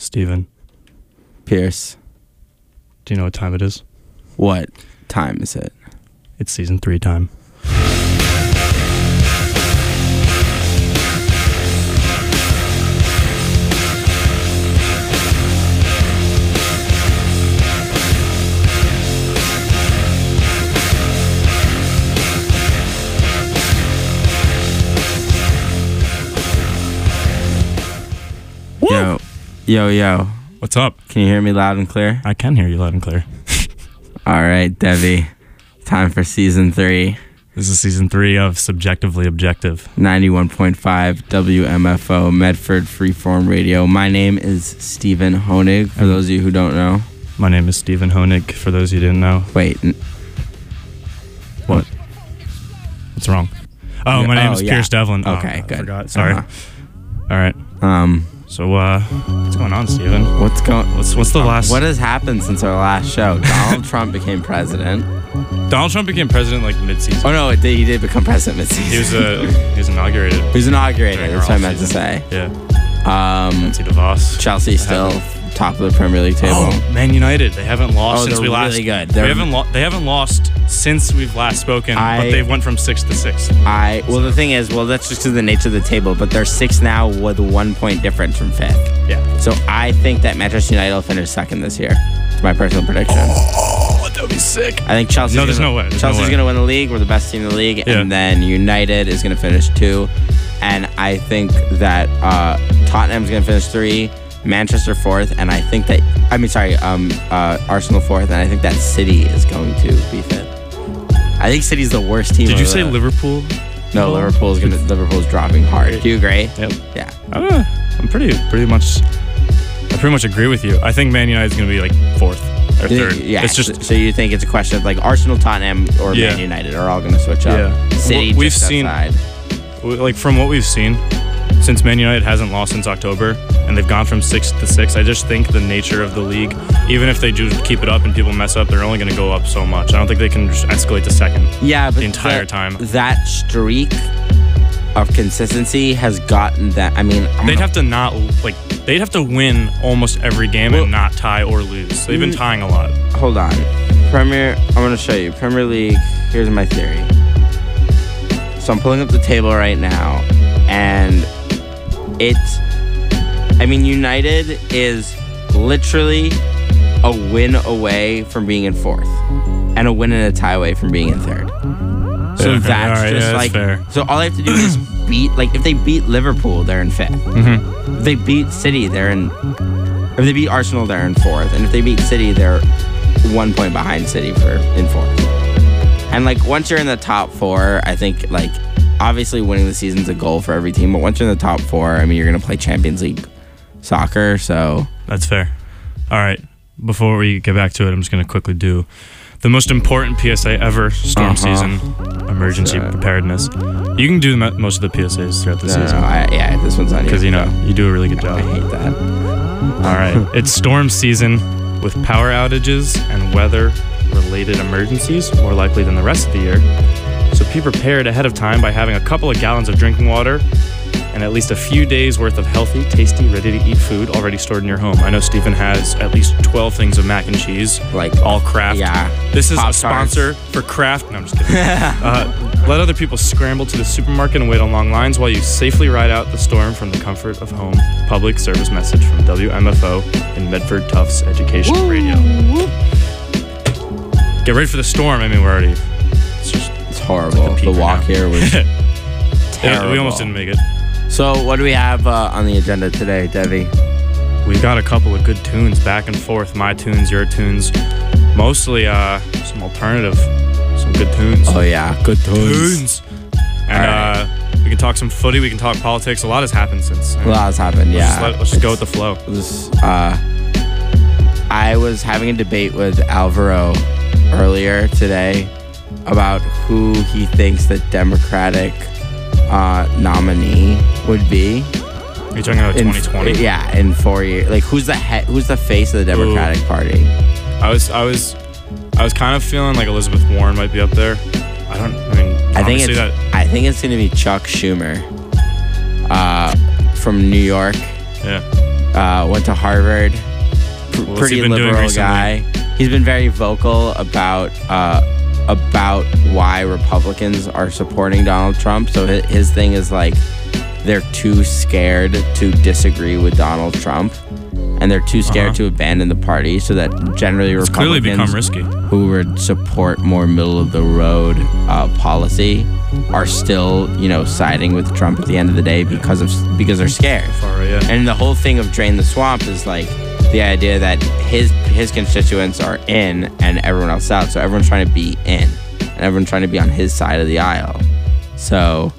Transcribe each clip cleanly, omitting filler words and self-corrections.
Steven. Pierce. Do you know what time it is? What time is it? It's season 3 time. Yo. What's up? Can you hear me loud and clear? I can hear you loud and clear. All right, Debbie. Time for season 3. This is season 3 of Subjectively Objective. 91.5 WMFO Medford Freeform Radio. My name is Stephen Honig, for those of you who don't know. My name is Stephen Honig, for those you didn't know. Wait. What? What's wrong? Oh, my name is Pierce Devlin. Okay, good. I forgot. Sorry. All right. So, what's going on, Steven? What's the last... What has happened since our last show? Donald Trump became president. Donald Trump became president like mid-season. Oh no, he did become president mid-season. He was inaugurated. He was inaugurated. That's what I meant to say. Yeah. Nancy DeVos. Chelsea still top of the Premier League table. Oh, Man United. They haven't lost since we they're last. Really good. They haven't lost since we've last spoken. But they've went from 6th to 6th. The thing is, that's just because of the nature of the table. But they're 6th now with a 1 point difference from 5th. Yeah. So I think that Manchester United will finish 2nd this year. It's my personal prediction. Oh, that would be sick. I think Chelsea's there's no way. Chelsea's going to win the league. We're the best team in the league. Yeah. And then United is going to finish 2. And I think that Tottenham's going to finish 3. Manchester 4th, and I think that Arsenal 4th, and I think that City is going to be 5th. I think City's the worst team. Did you say Liverpool? No, Liverpool's dropping hard. Do you agree? Yep. Yeah. I'm pretty much. I pretty much agree with you. I think Man United's going to be like 4th or 3rd. Yeah. It's just so you think it's a question of like Arsenal, Tottenham, or Man United are all going to switch up. Yeah. City. We've seen outside. Like from what we've seen. Since Man United hasn't lost since October, and they've gone from 6th to 6th, I just think the nature of the league, even if they do keep it up and people mess up, they're only going to go up so much. I don't think they can just escalate to 2nd. Yeah, but the entire time. That streak of consistency has gotten that. I mean, they'd have to win almost every game and not tie or lose. They've been tying a lot. Hold on, I'm going to show you Premier League. Here's my theory. So I'm pulling up the table right now, and United is literally a win away from being in 4th and a win and a tie away from being in 3rd. So that's fair. So all they have to do is beat, if they beat Liverpool, they're in 5th. Mm-hmm. If they beat City, if they beat Arsenal, they're in 4th. And if they beat City, they're 1 point behind City in 4th. And once you're in the top 4, I think obviously winning the season's a goal for every team, but once you're in the top 4, you're going to play Champions League soccer, so... That's fair. All right, before we get back to it, I'm just going to quickly do the most important PSA ever, storm season, emergency preparedness. You can do most of the PSAs throughout the season. This one's on you. Because, you do a really good job. I hate that. All right, it's storm season with power outages and weather-related emergencies, more likely than the rest of the year. So be prepared ahead of time by having a couple of gallons of drinking water and at least a few days worth of healthy, tasty, ready-to-eat food already stored in your home. I know Stephen has at least 12 things of mac and cheese, all Kraft. Yeah. This is a sponsor for Kraft. No, I'm just kidding. Let other people scramble to the supermarket and wait on long lines while you safely ride out the storm from the comfort of home. Public service message from WMFO and Medford Tufts Education Radio. Get ready for the storm. We're already... It's horrible. The walk here was terrible. We almost didn't make it. So what do we have on the agenda today, Debbie? We've got a couple of good tunes back and forth. My tunes, your tunes. Mostly some alternative, some good tunes. Oh, yeah. Good tunes. And we can talk some footy. We can talk politics. A lot has happened since. A lot has happened, yeah. Let's just go with the flow. I was having a debate with Alvaro earlier today about who he thinks the Democratic nominee would be. Are you talking about 2020? Yeah, in 4 years. Who's the face of the Democratic Party? I was kind of feeling like Elizabeth Warren might be up there. I think it's going to be Chuck Schumer from New York. Yeah. went to Harvard. What's Pretty he been doing liberal recently? guy. He's been very vocal about why Republicans are supporting Donald Trump. So his thing is like they're too scared to disagree with Donald Trump, and they're too scared to abandon the party. So that generally It's clearly become Republicans risky. who would support more middle of the road policy are still, siding with Trump at the end of the day because they're scared. Far right, yeah. And the whole thing of Drain the Swamp is like the idea that his constituents are in and everyone else out. So everyone's trying to be in and everyone's trying to be on his side of the aisle. So,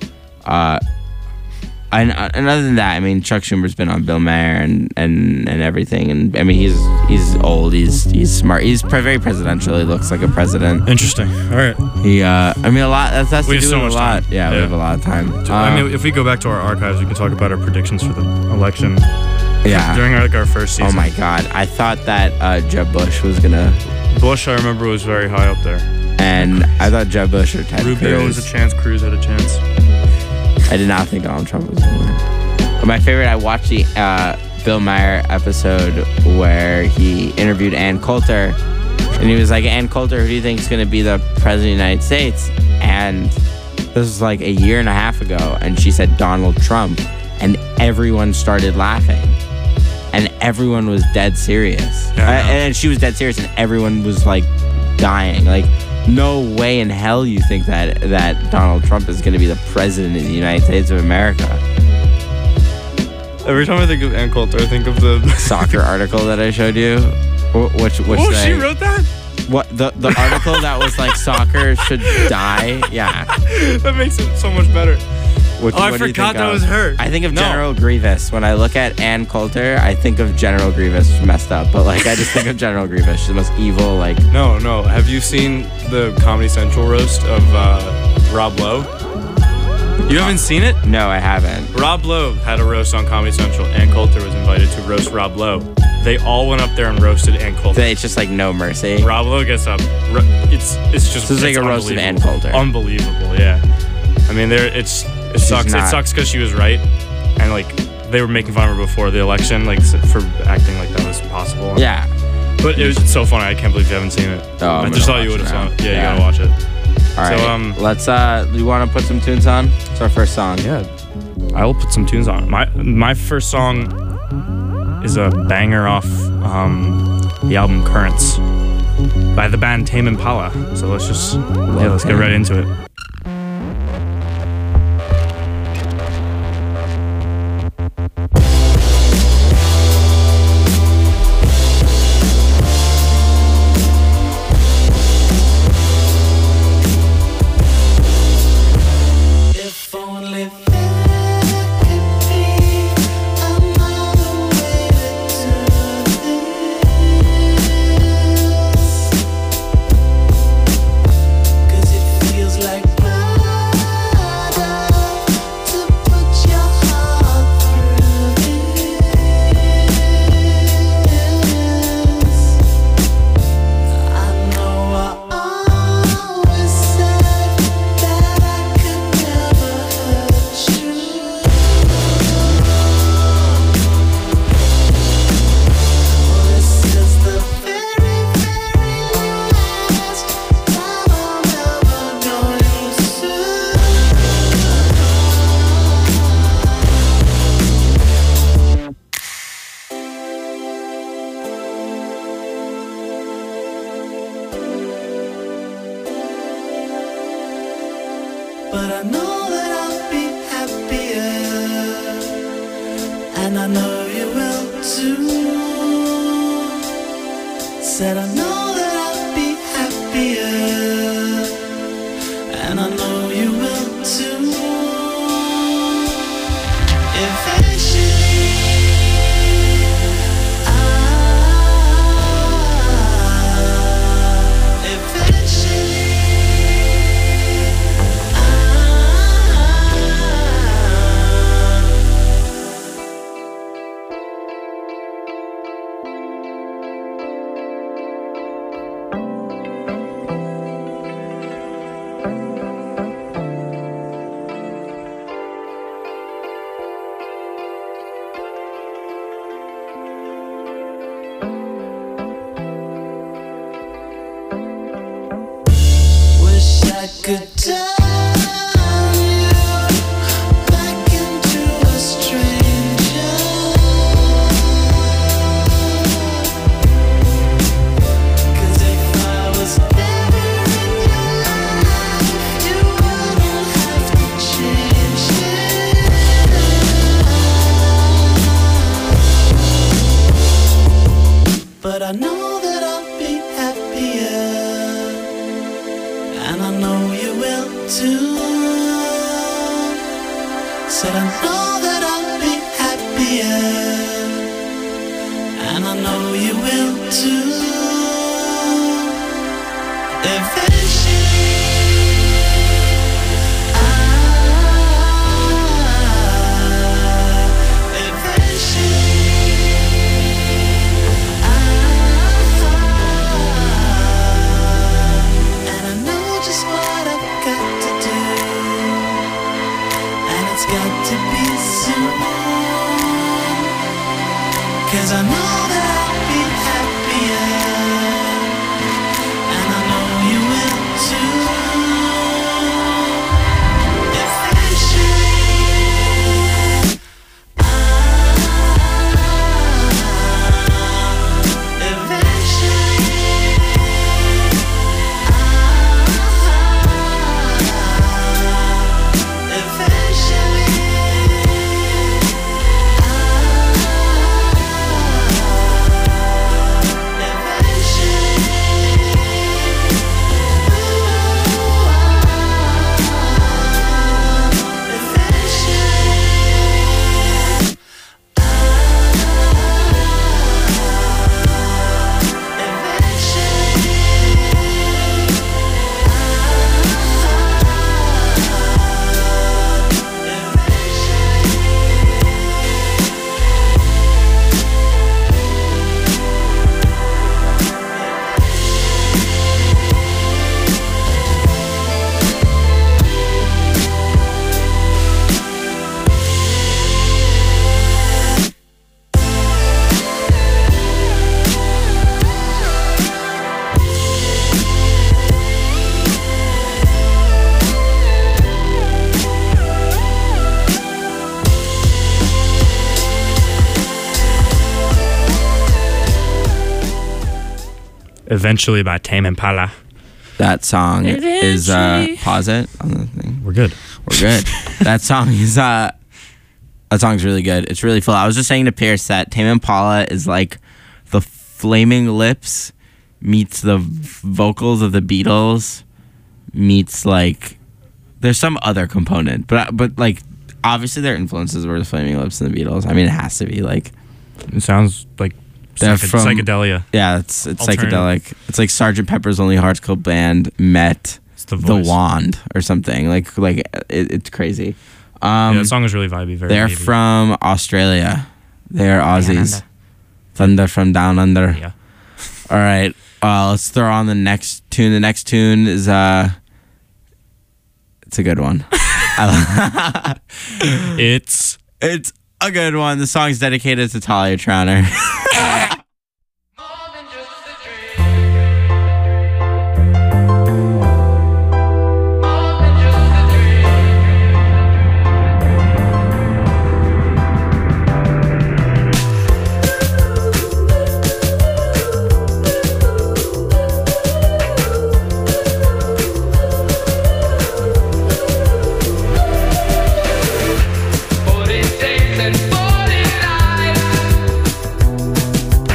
and other than that, I mean, Chuck Schumer's been on Bill Maher and everything. And I mean, he's old, he's smart, he's very presidential. He looks like a president. Interesting. All right. I mean, a lot. That's We to have do so with a much lot. time. Yeah, we Yeah. have a lot of time. I mean, if we go back to our archives, we can talk about our predictions for the election. Yeah. During our first season. Oh my God, I thought that Jeb Bush was gonna, Bush, I remember, was very high up there. and I thought Jeb Bush or Ted Rubio was Cruz. a chance. Cruz had a chance. I did not think Donald Trump was gonna win. But my favorite, I watched the Bill Maher episode where he interviewed Ann Coulter, and he was like, "Ann Coulter, who do you think is gonna be the president of the United States?" And this was like a year and a half ago, and she said Donald Trump, and everyone started laughing. And everyone was dead serious. Yeah, I know. And she was dead serious, and everyone was like dying. Like, no way in hell you think that Donald Trump is going to be the president of the United States of America. Every time I think of Ann Coulter, I think of the Soccer article that I showed you. Which Oh, she thing? wrote that? What the article that was like soccer should die? Yeah. That makes it so much better. What I do you forgot think that of? was her. I think of No. General Grievous. When I look at Ann Coulter, I think of General Grievous. Messed up, but like I just think of General Grievous. She's the most evil, like. No. Have you seen the Comedy Central roast of Rob Lowe? You haven't seen it? No, I haven't. Rob Lowe had a roast on Comedy Central. Ann Coulter was invited to roast Rob Lowe. They all went up there and roasted Ann Coulter. It's just like no mercy. Rob Lowe gets up. It's just. So it's like a roast of Ann Coulter. Unbelievable, yeah. I mean, it sucks. not- It sucks because she was right, and like they were making fun of her before the election, like for acting like that was possible. Yeah. But it was so funny. I can't believe you haven't seen it. Oh, I I'm just gonna thought you watch would it have now. saw it. Yeah, Yeah. you gotta watch it. All right. So, let's. Do you want to put some tunes on? It's our first song. Yeah, I will put some tunes on. My first song is a banger off the album Currents by the band Tame Impala. So let's get right into it. If only there could be another way to do this, 'cause it feels like murder to put your heart through this. I know I always said that I could never hurt you. This is the very, very last time I'll ever know you soon. But I know that I'll be happier, and I know you will too. Said I know that I'll be happier, and I know you will too. Eventually, could turn you back into a stranger. 'Cause if I was never in your life, you wouldn't have to change it. But I know that I'll be happier, and I know you will too. Said I know that I'll be happier, and I know you will too. Eventually, and I know just what I've got to do, and it's got to be soon. 'Cause I know that I'll be happier, and I know you will too. Eventually, Eventually by Tame Impala. That song is Eventually. pause it on the thing. We're good. We're good. That song's really good. It's really full. I was just saying to Pierce that Tame Impala is like the Flaming Lips meets the vocals of the Beatles meets like there's some other component, but like obviously their influences were the Flaming Lips and the Beatles. I mean, it has to be like It sounds like They're from- psychedelia. yeah, it's Alternative. psychedelic. It's like Sgt. Pepper's Lonely Hearts Club Band met It's the the voice. Wand or something. It's crazy. Yeah, that song was really vibey. Very They're wavy. from Australia. They're Aussies. under. Thunder from down under. Yeah. All right. Let's throw on the next tune. The next tune is it's a good one. It's It's a good one. The song's dedicated to Talia Trowner. Days and 40 nights.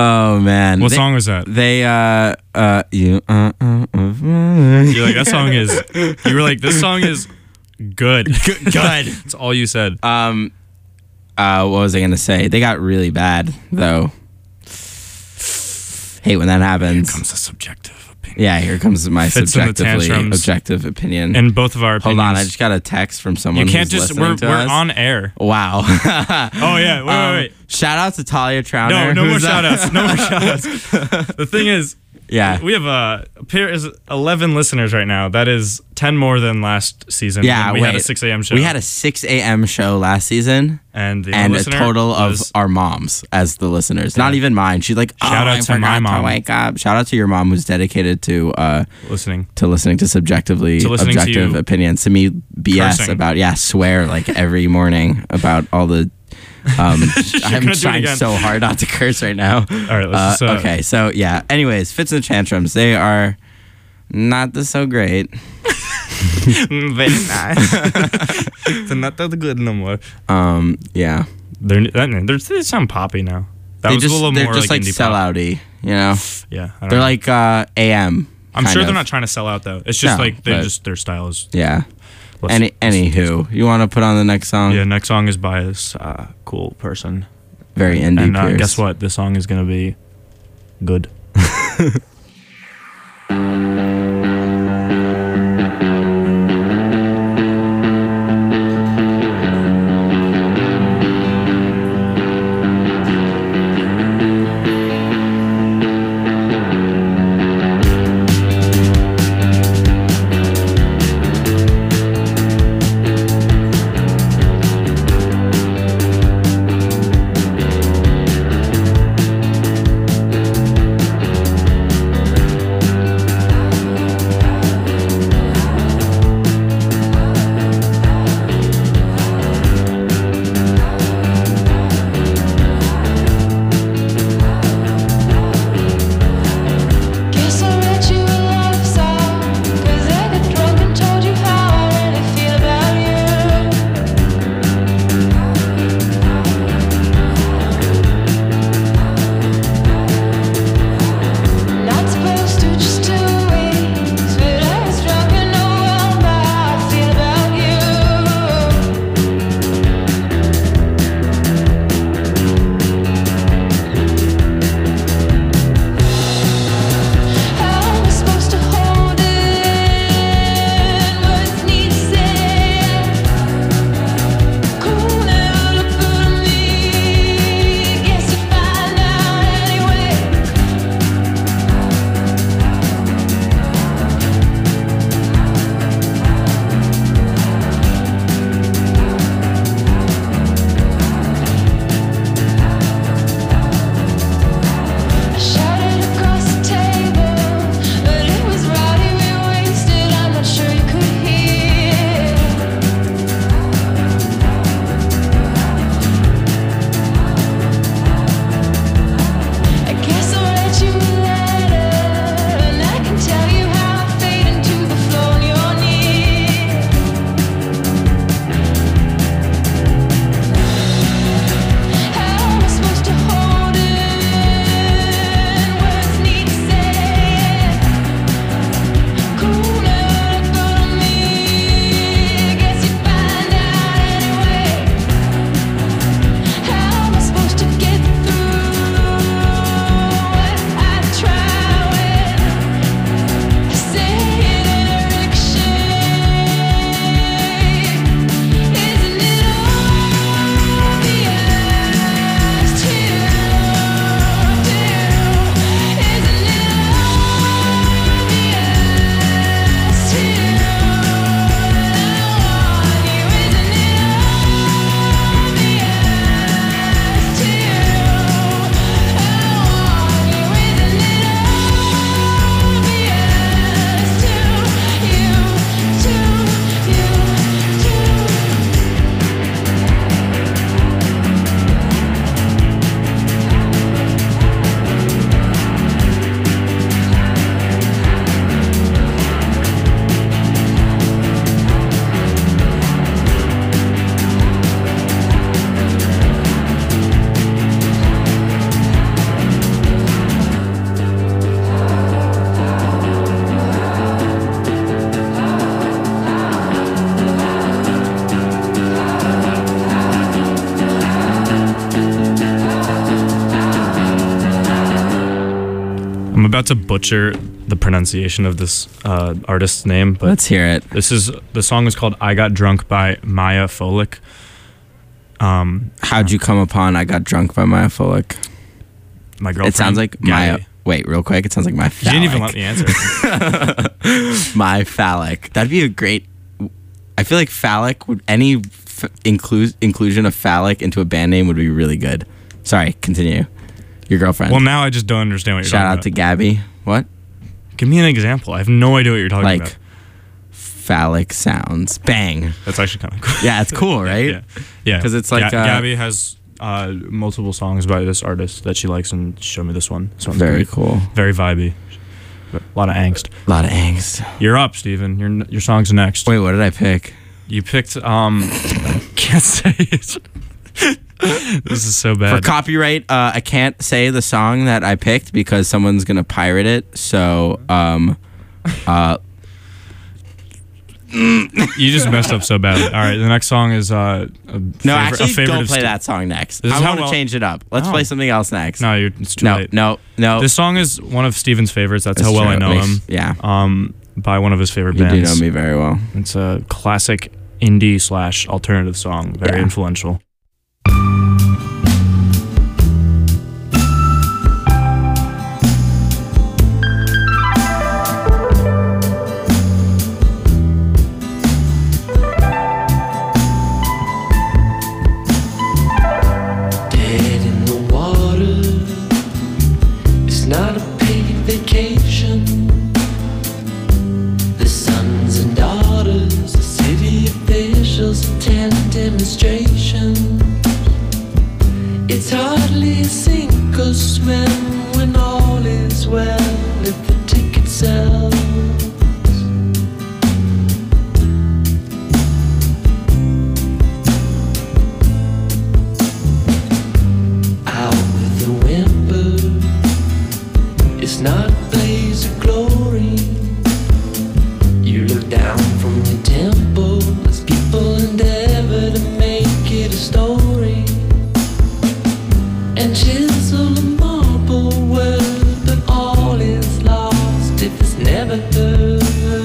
Oh man. What song was that? They You're like, that song is. You were like, this song is good. good. That's all you said. What was I gonna say? They got really bad though. Hate when that happens. Here comes a subjective opinion. Yeah, here comes my Fits in the subjectively tantrums. objective opinion. And both of our opinions. Hold on, I just got a text from someone. You can't who's just. listening We're to us. on air. Wow. Oh yeah. Wait. Shout out to Talia Trauner. No more who's, shout outs. No more shout outs. The thing is, Yeah. we have 11 listeners right now. That is 10 more than last season. Yeah, when we had a wait. 6 a.m. show. We had a 6 a.m. show last season, and the and a listener total of was- our moms as the listeners. Not even mine. She's like, Shout out I to my forgot mom. wake up. Shout out to your mom, who's dedicated to listening. listening to subjectively To listening to objective you opinions. To me, BS cursing. about swear like every morning about all the. I'm gonna do it trying again. so hard not to curse right now. All right, let's just, Okay, so yeah. Anyways, Fits and Tantrums. They are not so great. Very nice. They're not that good no more. Yeah. They sound poppy now. That They was a little they're more just like indie pop. sellouty, you know. Yeah, I don't They're know. like AM. I'm kind sure of. they're not trying to sell out though. It's just No, like they but- just their style is. Yeah. less- Anywho, you want to put on the next song? Yeah, next song is by this cool person. Very indie. And Pierce. guess what? This song is gonna be good. I'm about to butcher the pronunciation of this artist's name, but Let's hear it. the song is called "I Got Drunk" by Maya Folick. How'd you come upon I Got Drunk by Maya Folick? My girlfriend. It sounds like Maya. Gabby. Wait, real quick. It sounds like my You phallic. didn't even let me answer. My phallic. That'd be a great. I feel like phallic would any inclusion of phallic into a band name would be really good. Sorry, continue. Your girlfriend. Well, now I just don't understand what you're Shout talking out about. to Gabby. What? Give me an example. I have no idea what you're talking Like about. phallic sounds. Bang. That's actually kind of cool. Yeah, it's cool, right? Yeah. 'Cause it's like, Gabby has multiple songs by this artist that she likes, and she showed me this one. So Very cool. Very vibey. A lot of angst. A lot of angst. You're up, Steven. Your song's next. Wait, what did I pick? You picked can't say it. This is so For bad. copyright, I can't say the song that I picked because someone's gonna pirate it. So, You just messed up so badly. All right, the next song is no, actually, favorite don't of play Ste- that song next. This is I how want to well- change it up. Let's No. play something else next. No, it's too no, late. no. This song is one of Steven's favorites. That's how That's well I true. know Makes- him. Yeah, By one of his favorite you do bands. know me very well. It's a classic indie / alternative song. Very Yeah. influential. Dead in the water. It's not a paid vacation. The sons and daughters, the city officials attend demonstrations. It's hardly sink or swim when all is well if the ticket sells. Out with a whimper. It's not a blaze of glory. You look down from your temple as people endeavor to make it a story and chisel a marble word, but all is lost if it's never heard.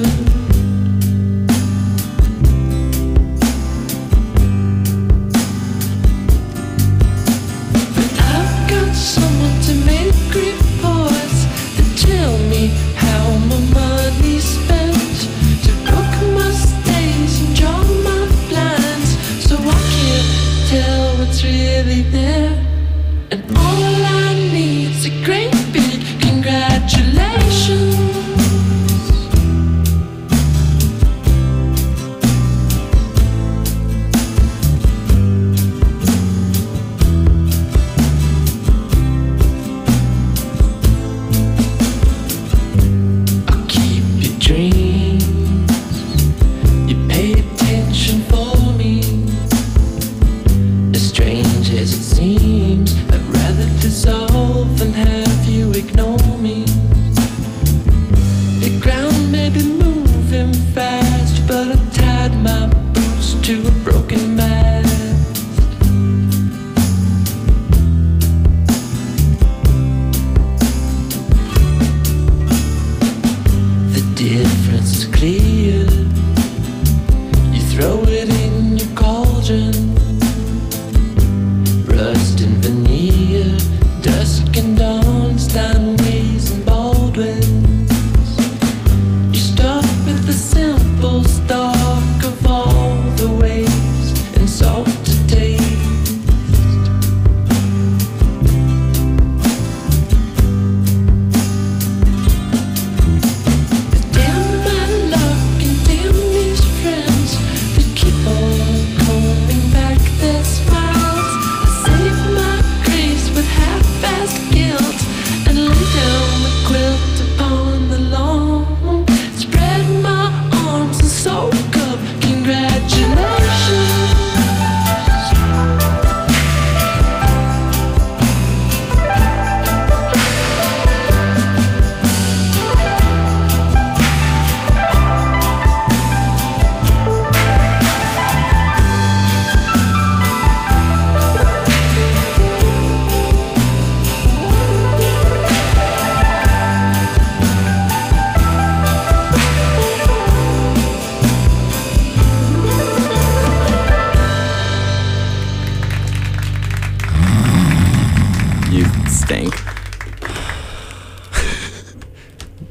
But I've got someone to make reports that tell me how my money's spent, to book my stays and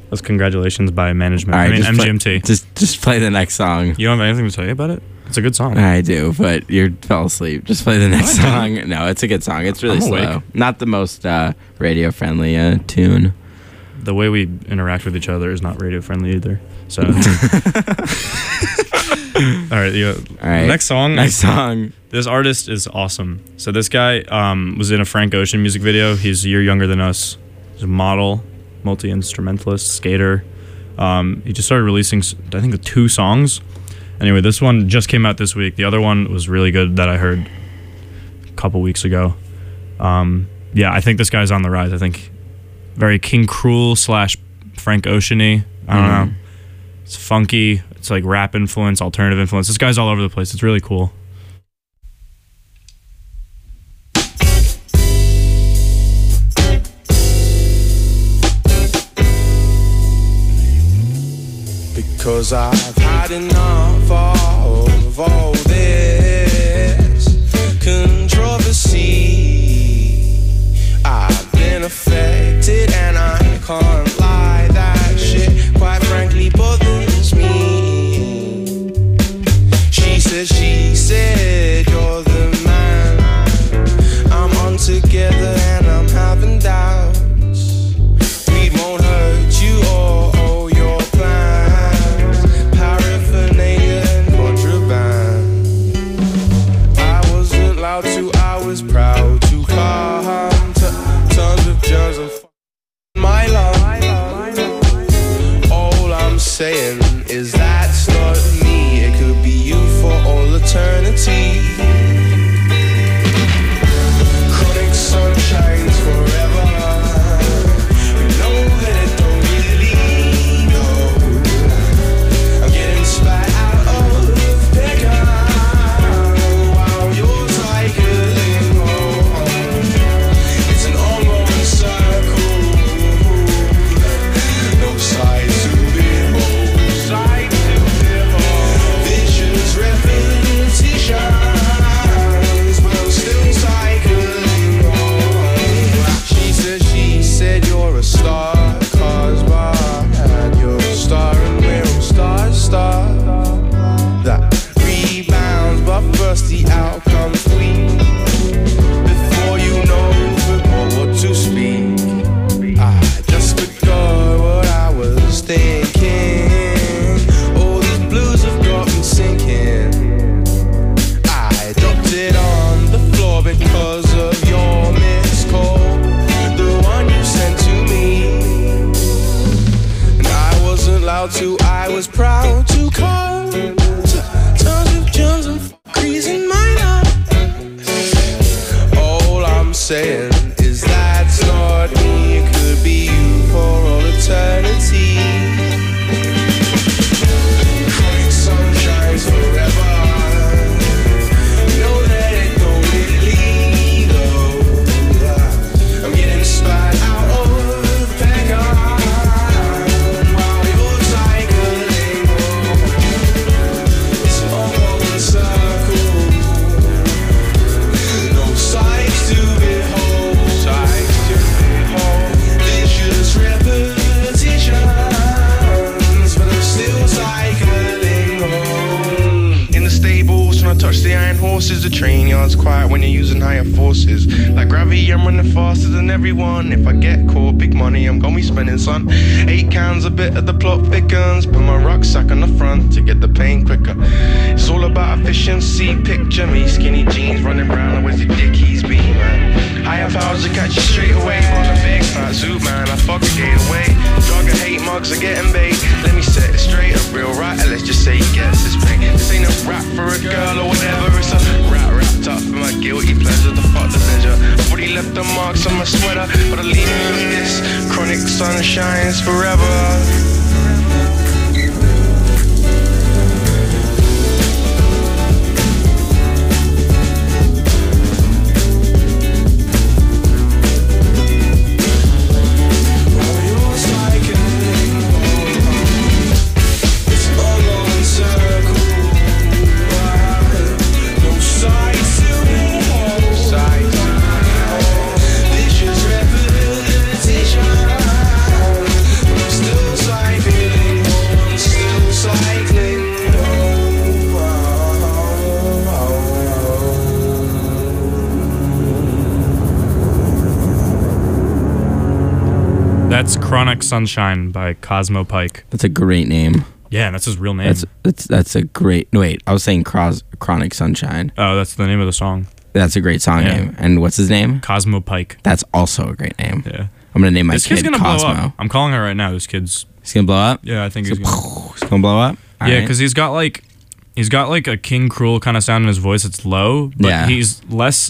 That's Congratulations by Management. All right, I mean, just MGMT. Just play the next song. You don't have anything to say about it? It's a good song. I do, but you fell asleep. Just play the next song. No, it's a good song. It's really I'm slow. awake. Not the most radio-friendly tune. The way we interact with each other is not radio friendly either. So, all right, next song. Next song. This artist is awesome. So this guy was in a Frank Ocean music video. He's a year younger than us. He's a model, multi-instrumentalist, skater. He just started releasing, I think, 2 songs. Anyway, this one just came out this week. The other one was really good that I heard a couple weeks ago. Yeah, I think this guy's on the rise. I think very King Cruel / Frank Ocean-y. I don't know. It's funky. It's like rap influence, alternative influence. This guy's all over the place. It's really cool. Because I've had enough of all this controversy. I've been affected and I can't lie. That shit, quite frankly, bothers me. She said, you're the man. I'm on together and I'm having doubts. We won't hurt you or your plans. Paraphernalia and contraband. I wasn't allowed to, I was proud to come to terms with germs and my love. All I'm saying is that's not me. It could be you for all eternity. Chronic sun shines forever. You know that it don't really go. I'm getting spat out of picker while you're cycling home. It's an ongoing circle. No sides to behold. Sides to behold. Vicious repetitions, but I'm still cycling home. She said you're a star, cause you're a star and we're all star. That rebounds, but first the outcome's weak. Before you know what to speak, I just forgot what I was thinking. All these blues have got me sinking. I dropped it on the floor because of your missed call, the one you sent to me. And I wasn't allowed to, I was proud to come to terms with germs and fuckeries in my life. All I'm saying is that's not me. It could be you for all eternity. Chronic sun shines forever. You know that it don't really go. I'm getting spat out of pecker while you're cycling home. It's an ongoing circle. No sights to behold. Sights to behold. Vicious repetitions, but I'm still cycling home. In the stables, when I touch the iron horses, the train yard's quiet when you're using higher forces. Like gravity, I'm running faster than everyone. If I get caught, big money, I'm gonna be spending, son. 8 cans, a bit of the plot thickens. Put my rucksack on the front to get the pain quicker. It's all about efficiency. Picture me, skinny jeans, running around with the dickies be, man. Higher powers to catch you straight away. On a big fat suit, man, I fuck the gate away. Drug and hate mugs are getting bait. Let me set it straight, a real writer, let's just say he gets his pay. This ain't a rap for a girl or whatever. It's a rap wrapped up in my guilty pleasure. The fuck the pleasure. I've already left the marks on my sweater, but I leave me with this. Chronic sun shines forever. Still Chronic Sunshine by Cosmo Pike. That's a great name. Yeah, and that's his real name. That's a great. No, wait, I was saying Chronic Sunshine. Oh, that's the name of the song. That's a great song name. And what's his name? Cosmo Pike. That's also a great name. Yeah. I'm gonna name my This kid kid's gonna Cosmo. blow up. I'm calling her right now. This kid's. He's gonna blow up. Yeah, I think he's gonna. He's gonna blow up. All Yeah, right. because he's got like a King Cruel kind of sound in his voice. It's low, but Yeah. he's less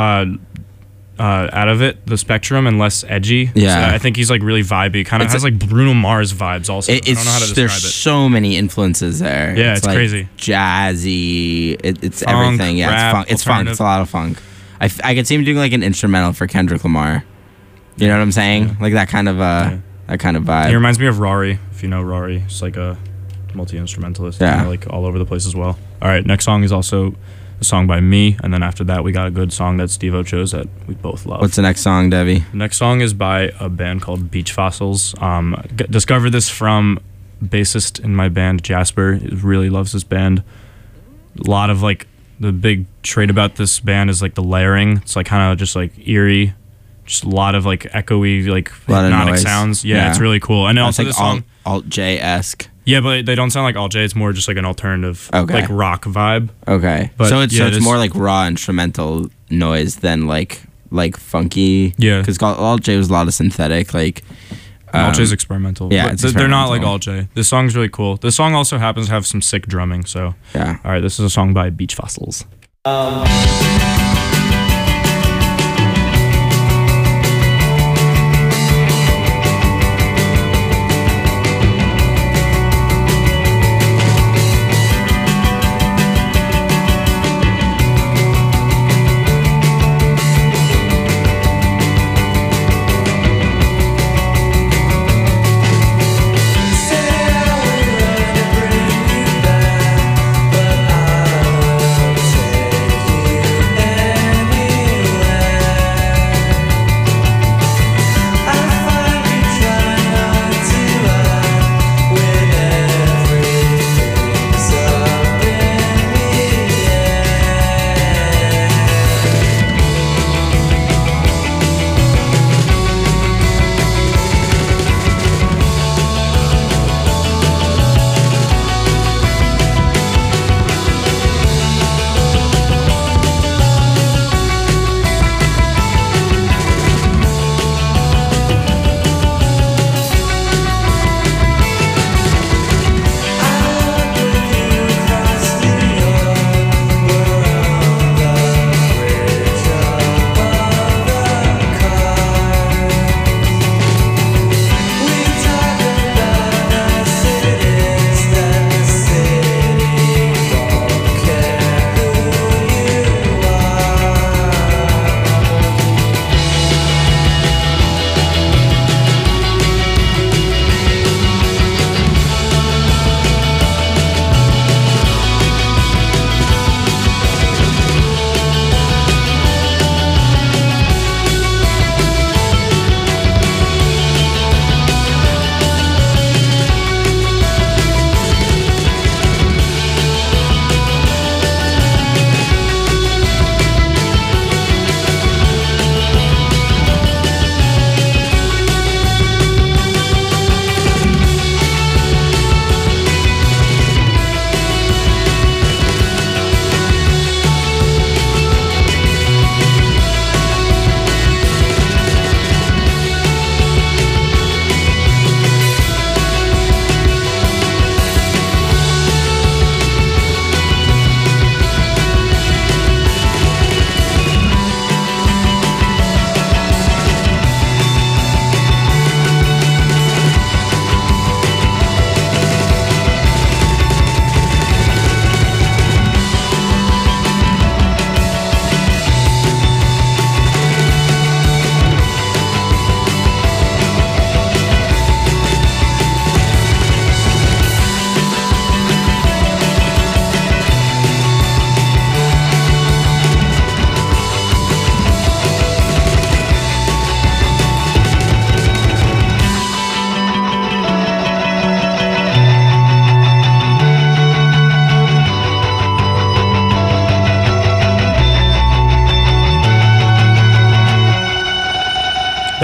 out of it, the spectrum, and less edgy. Yeah. So I think he's like really vibey. Kind of It's has like Bruno Mars vibes. Also, I don't know how to describe there's it. so many influences there. Yeah, it's like crazy. Jazzy. It's Funk, everything. Yeah, rap, it's funk. It's funk. alternative. It's a lot of funk. I could see him doing like an instrumental for Kendrick Lamar. You know what I'm saying? Yeah. Like that kind of that kind of vibe. He reminds me of Rory. If you know Rory, he's like a multi-instrumentalist. Yeah. Like all over the place as well. All right, next song is also a song by me, and then after that we got a good song that Steve-O chose that we both love. What's the next song, Debbie? The next song is by a band called Beach Fossils. Discovered this from bassist in my band, Jasper. He really loves this band. A lot of like the big trait about this band is like the layering. It's like kind of just like eerie, just a lot of like echoey, like A lot of hypnotic noise. sounds. Yeah, Yeah. it's really cool. And It's also like this song, alt J-esque. yeah, but they don't sound like Alt J. It's more just like an alternative, Okay. like rock vibe. Okay. But, so it's yeah, this- more like raw instrumental noise than like funky. Yeah. Because alt J was a lot of synthetic. Like Alt J's experimental. yeah, But it's they're not like experimental. Alt J. This song's really cool. This song also happens to have some sick drumming. So, yeah. all right, this is a song by Beach Fossils. But I'll take you there.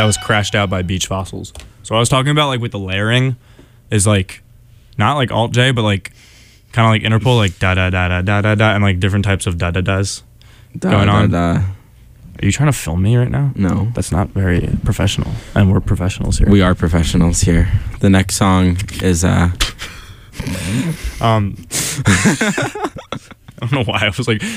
that was crashed out by beach fossils. So I was talking about like with the layering is like not like Alt J, but like kind of like interpol, like da da da da da da da, and like different types of da da das going on. Are you trying to film me right now? No. That's not very professional. And we're professionals here. We are professionals here. The next song is I don't know why I was like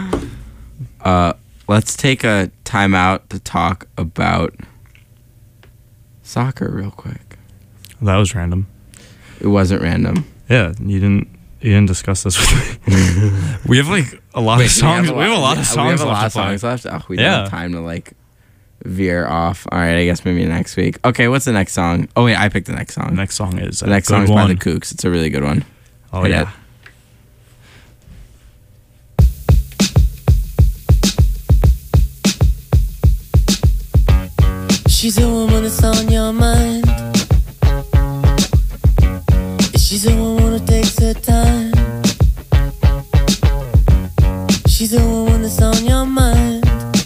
let's take a time out to talk about soccer real quick. that was random. It wasn't random. Yeah, you didn't discuss this with me. We have like a lot of songs. We have a lot of songs left. Oh, we don't have time to like veer off. All right, I guess maybe next week. Okay, what's the next song? Oh wait, I picked the next song. The next song is the next song is by the Kooks. It's a really good one. Oh yeah. She's a woman that's on your mind. She's a woman who takes her time. She's a woman that's on your mind.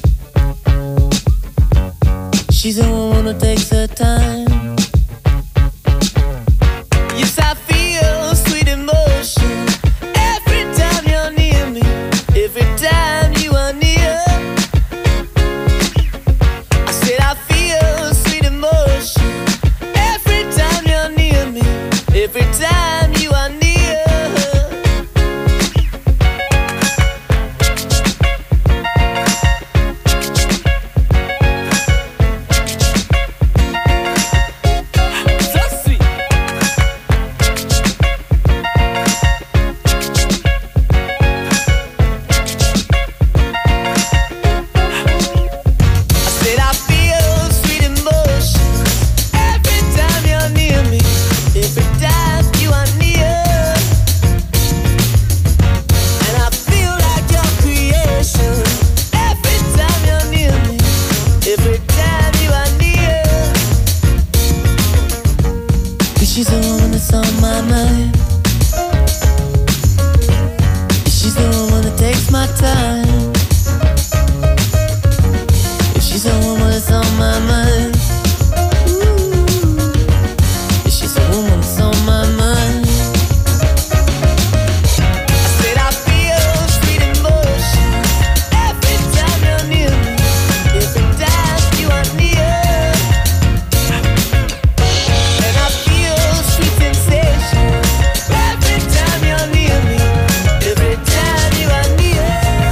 She's a woman who takes her time. Yes, I feel sweet emotion every time you're near me. Every time you are near, I said I feel sweet emotion every time you're near me. Every time you are near. So sweet. I said I feel sweet emotion every time you're near me. Every time you are near, and I feel like your creation every time you're near me. Every time you are near, 'cause she's the woman that's on my mind. She's the woman that takes my time. She's the woman that's on my mind. She's a woman that's on my mind. I said I feel sweet emotions every time you're near me. Every time you are near, and I feel sweet sensations every time you're near me. Every time you are near.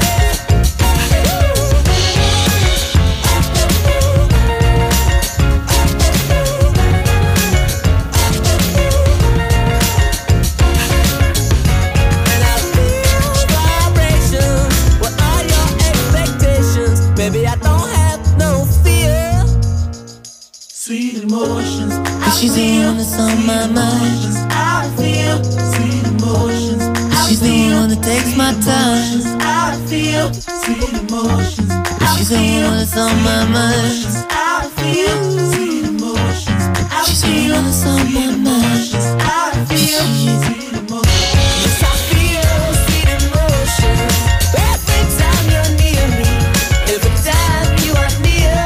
And I feel vibrations. What are your expectations? Baby, I don't have no fear. Sweet emotions. 'Cause she's the one that's on my mind. I feel sweet emotions. She's the one that takes my time. I feel sweet emotions. She's the one that's on my mind. I feel sweet emotions. She's the one that's on my mind. I feel sweet emotions. Yes, I feel sweet emotions every time you're near me. Every time you are near,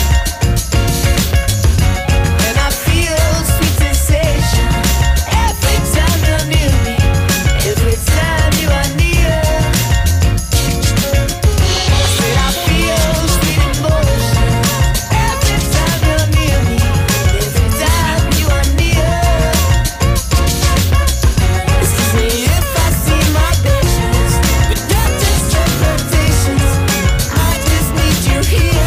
and I feel sweet sensation every time you're near me. Every time you are near, I said I feel sweet emotions every time you're near me. Every time you are near. Excuse me if I see my patience, but not just expectations. I just need you here.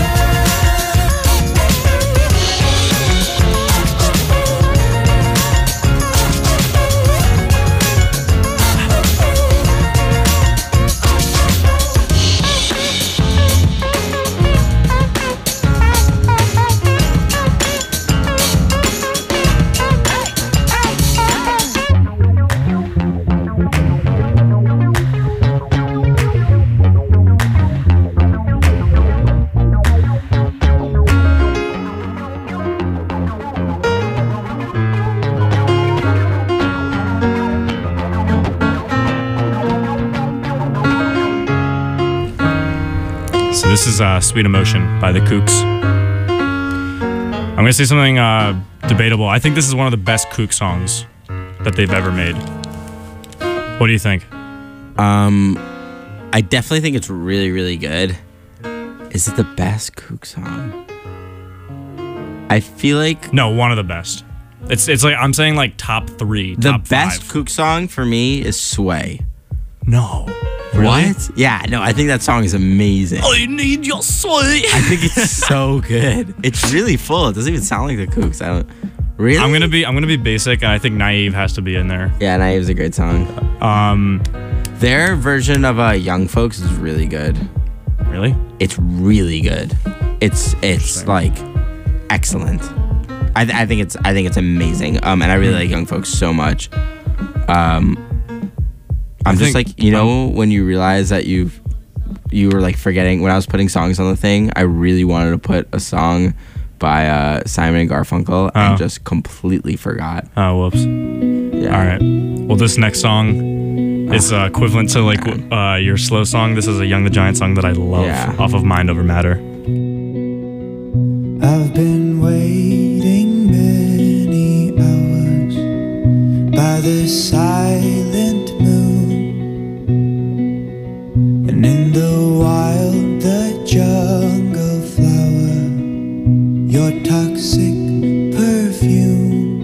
So this is Sweet Emotion by the Kooks. I'm gonna say something debatable. I think this is one of the best Kook songs that they've ever made. What do you think? I definitely think it's really, really good. Is it the best Kook song? I feel like No, one of the best. It's like I'm saying like top 3, the top best 5. Kook song for me is Sway. No. Really? What? Yeah, no, I think that song is amazing. I need your sway. I think it's so good. It's really full. It doesn't even sound like the Kooks. I don't really. I'm gonna be basic, and I think Naive has to be in there. Yeah, Naive's a great song. Their version of Young Folks is really good. Really? It's really good. It's like excellent. I think it's amazing. And I really like Young Folks so much. I'm just like, you know, when you realize that you were like forgetting, when I was putting songs on the thing, I really wanted to put a song by Simon and Garfunkel and just completely forgot. Oh, whoops. Yeah. All right. Well, this next song is equivalent to like your slow song. This is a Young the Giant song that I love off of Mind Over Matter. I've been waiting many hours by the silent moon, and in the wild, the jungle flower, your toxic perfume.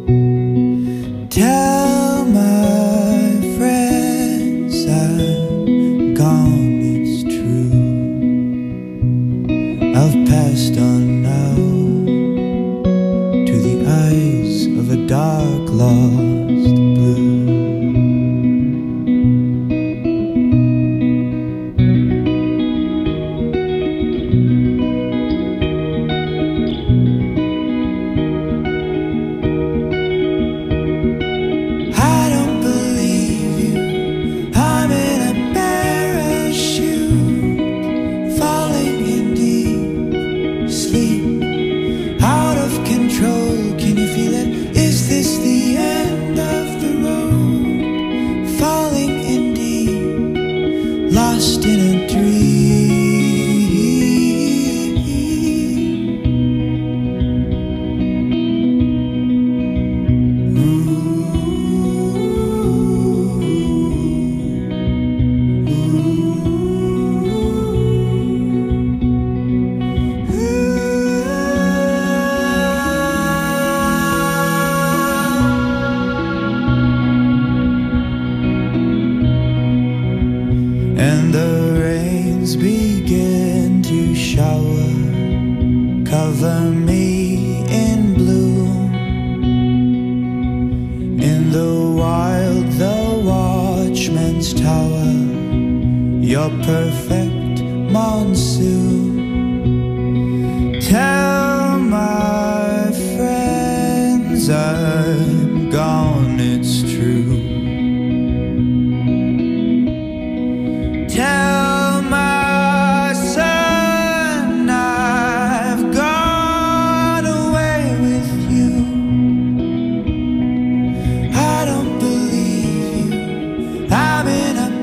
Tell my friends I'm gone, it's true. I've passed on now to the eyes of a dark lost blue. I don't believe you. I'm in a parachute, falling in deep sleep, out of control. Can you feel it? Is this the end of the road? Falling in deep, lost in a dream. And the rains begin to shower, cover me in bloom. In the wild, the watchman's tower, your perfect monsoon. Tell my friends I'm gone, it's true. Tell my son I've gone away with you. I don't believe you. I'm in a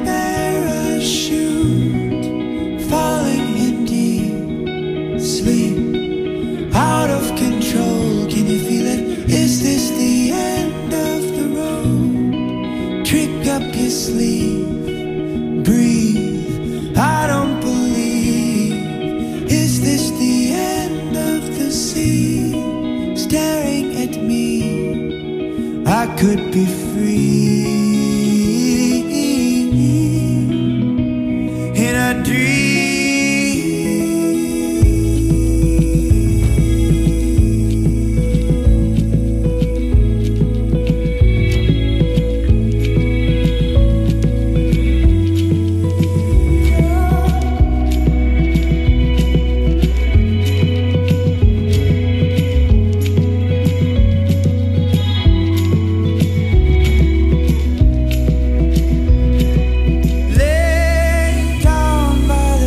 parachute, falling in deep sleep, out of control. Can you feel it? Is this the end of the road? Trick up your sleeve, breathe. I don't believe. Is this the end of the sea? Staring at me, I could be free in a dream. Lay down by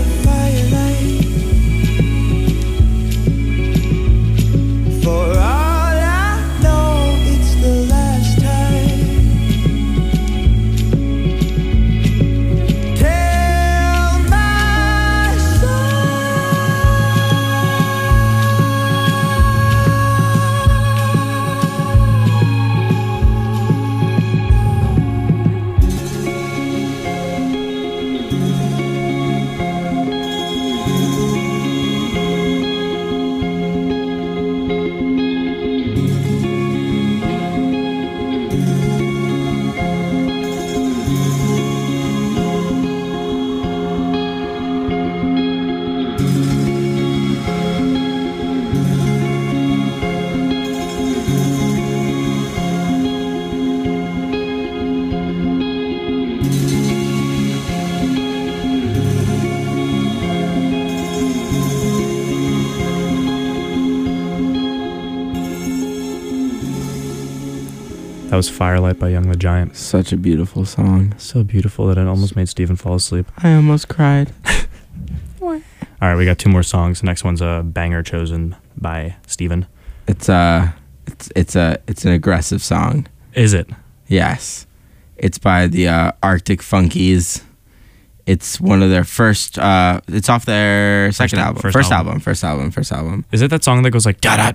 That was Firelight by Young the Giant. Such a beautiful song. So beautiful that it almost made Steven fall asleep. I almost cried. All right, we got 2 more songs. The next one's a banger chosen by Steven. It's an aggressive song. Is it? Yes. It's by the Arctic Funkies. It's one of their first it's off their second album. First album. Is it that song that goes like da da?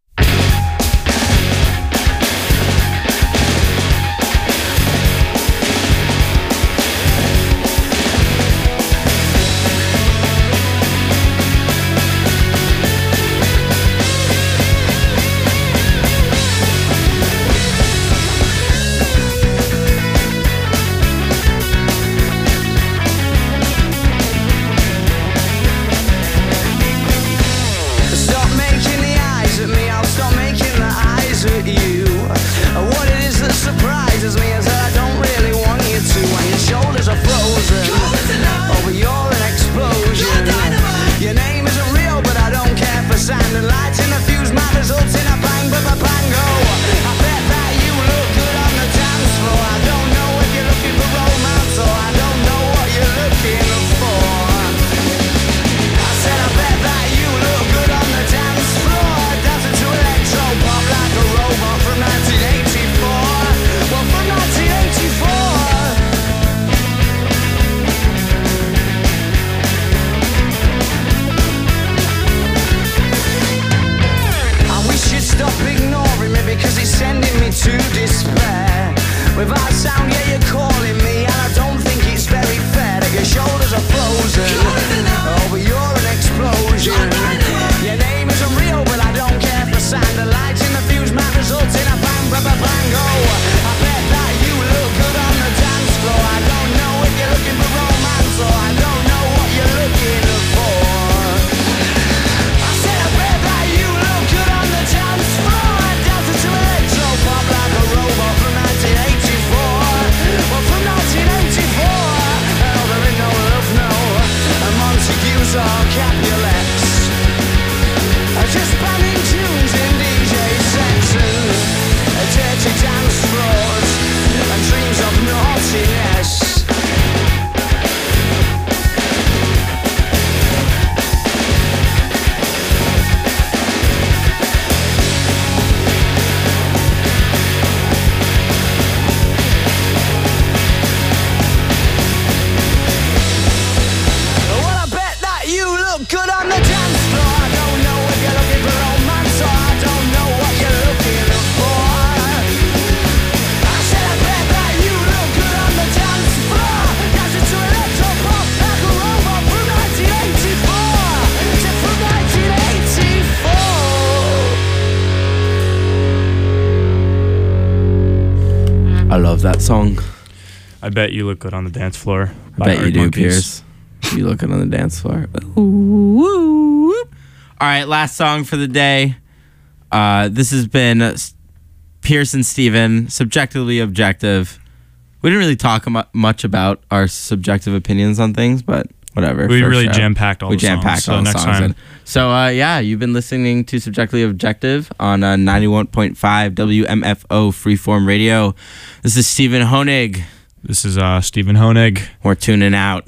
Stop making the eyes at me, I'll stop making the eyes at you. What it is that surprises me is that I don't really want you to. When your shoulders are frozen, oh but you're an explosion. Your name isn't real but I don't care for sand and lights in the fuse. My results in a bang but a bango. I bet that you look good on the dance floor. I don't know if you're looking for romance or I don't know what you're looking for. I said I bet that you look good on the dance floor, dancing to electro pop like a robot from 1984. Well, from 1984. I wish you'd stop ignoring me because it's sending me to despair. Without sound, yeah, you're calling me, and I don't think it's very fair that your shoulders are frozen. Oh, but you're an explosion. Your name isn't real, but I don't care for sand. The lights in the fuse might result in a bang, ba ba bango. I bet that you look good on the dance floor. I don't know if you're looking for romance or I don't know what you're looking for. I said I bet that you look good on the dance floor, dancing to electro pop like a robot from 1984. Well, from 1984. Oh, there ain't no love, no. And Montagues or Capulets. Just banning tunes in DJ sets and dirty dance floors and dreams of naughtiness. Well, I bet that you look good on the dance floor. I don't know if you're looking for romance or I don't know what you're looking for. I said I bet that you look good on the dance floor, dancing to electro pop like a robot from 1984. Said from 1984. I love that song. I bet you look good on the dance floor. I bet you do, Pierce. You looking on the dance floor. All right, last song for the day. This has been Pierce and Steven, Subjectively Objective. We didn't really talk much about our subjective opinions on things, but whatever. We First really show. jam-packed all We the songs. jam-packed So all the next songs. time. So, yeah, you've been listening to Subjectively Objective on 91.5 WMFO Freeform Radio. This is Stephen Honig. This is Stephen Honig. We're tuning out.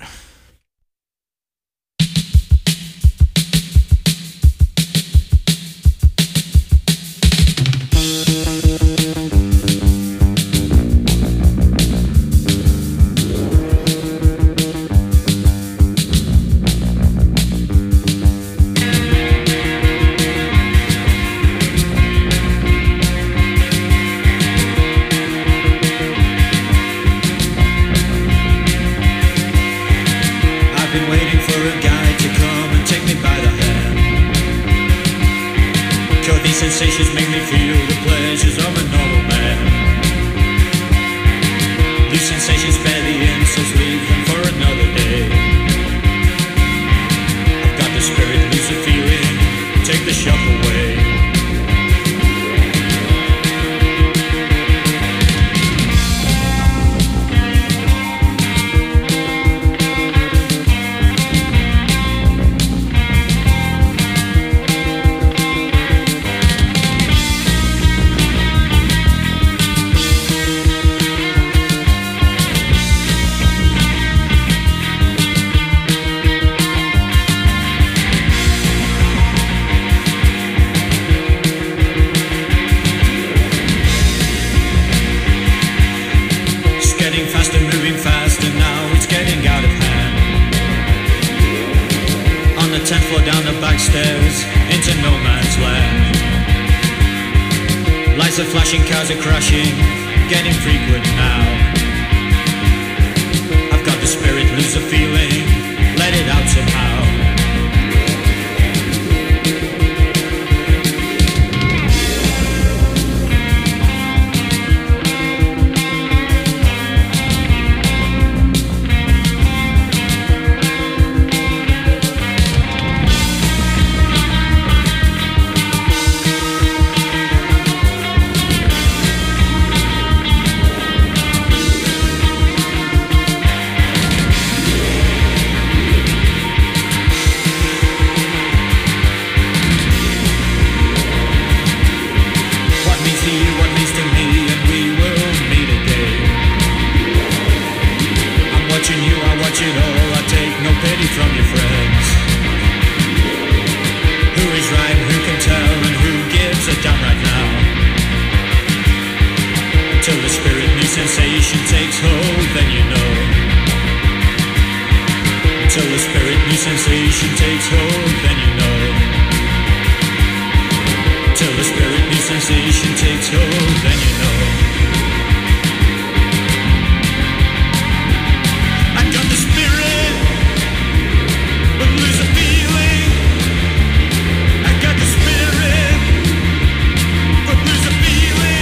stairs into no man's land. Lights are flashing, cars are crashing, getting frequent now. I've got the spirit, lose the feeling, let it out somehow. Sensation takes hold, then you know. Until the spirit new sensation takes hold, then you know. Till the spirit new sensation takes hold, then you know. I got the spirit, but lose the feeling. I got the spirit, but lose the feeling.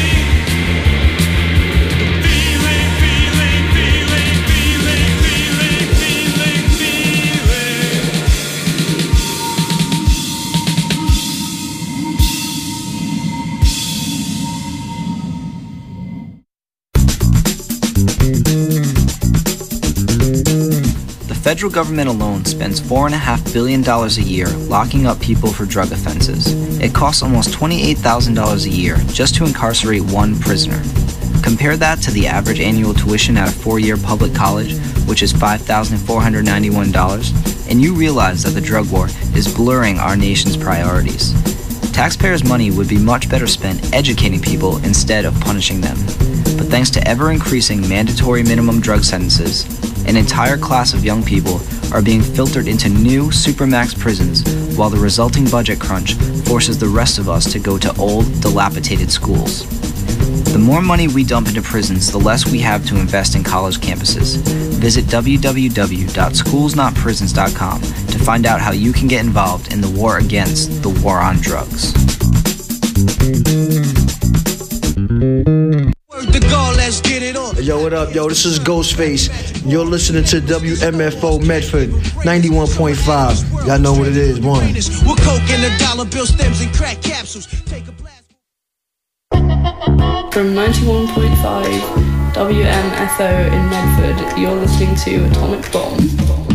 The federal government alone spends $4.5 billion a year locking up people for drug offenses. It costs almost $28,000 a year just to incarcerate one prisoner. Compare that to the average annual tuition at a 4-year public college, which is $5,491, and you realize that the drug war is blurring our nation's priorities. Taxpayers' money would be much better spent educating people instead of punishing them. But thanks to ever-increasing mandatory minimum drug sentences, an entire class of young people are being filtered into new supermax prisons, while the resulting budget crunch forces the rest of us to go to old, dilapidated schools. The more money we dump into prisons, the less we have to invest in college campuses. Visit www.schoolsnotprisons.com to find out how you can get involved in the war against the war on drugs. The goal, let's get it on. Yo, what up, yo? This is Ghostface. You're listening to WMFO Medford 91.5. Y'all know what it is, one. We're coke and the dollar bill stems and crack capsules. Take a blast. From 91.5 WMFO in Medford, you're listening to Atomic Bomb.